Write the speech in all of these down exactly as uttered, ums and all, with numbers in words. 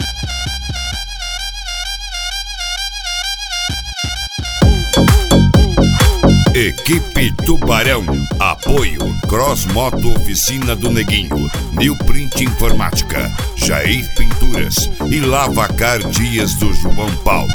Equipe Tubarão, apoio Cross Moto Oficina do Neguinho, New Print Informática, Jair Pinturas e Lavacar Dias do João Paulo.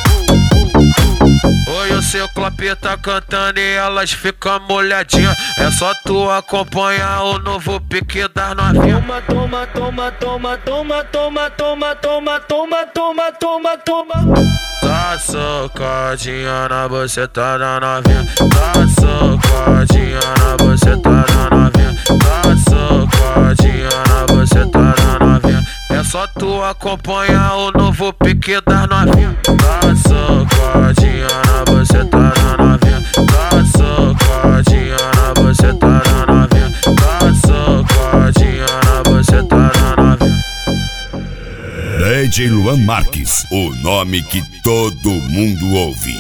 Oi, o seu Clopê tá cantando e elas ficam molhadinhas. É só tu acompanhar o novo pique das novinhas. Toma, toma, toma, toma, toma, toma, toma, toma, toma, toma, toma. Tá socadinha na buceta da novinha. Tá socadinha na buceta da novinha. Tá socadinha na buceta da novinha. É só tu acompanhar o novo pique das novinhas. Tá socadinha na buceta da novinha. Tá socadinha na buceta da novinha. Tá socadinha na buceta da novinha. D J Luan Marques, o nome que todo mundo ouve.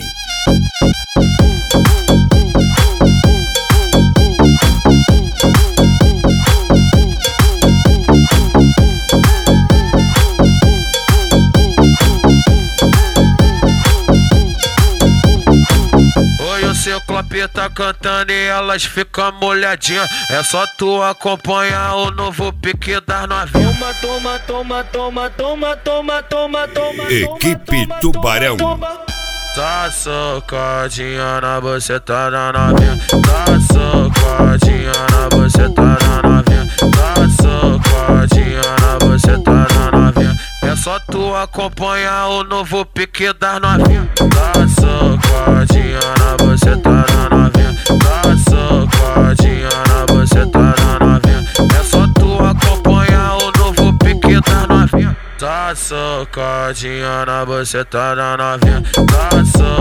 Seu Clopê tá cantando e elas ficam molhadinhas. É só tu acompanhar o novo pique das novinhas. Toma, toma, toma, toma, toma, toma, toma. Equipe Tubarão. Tá socadinha na buceta da novinha. Tá socadinha na buceta da novinha. Tá socadinha na buceta da novinha. É só tu acompanhar o novo pique das novinhas. Tá socadinha na buceta da novinha. Tá socadinha na buceta da novinha. É só tu acompanhar o novo pique das novinhas. Tá socadinha na buceta da novinha. Tá socadinha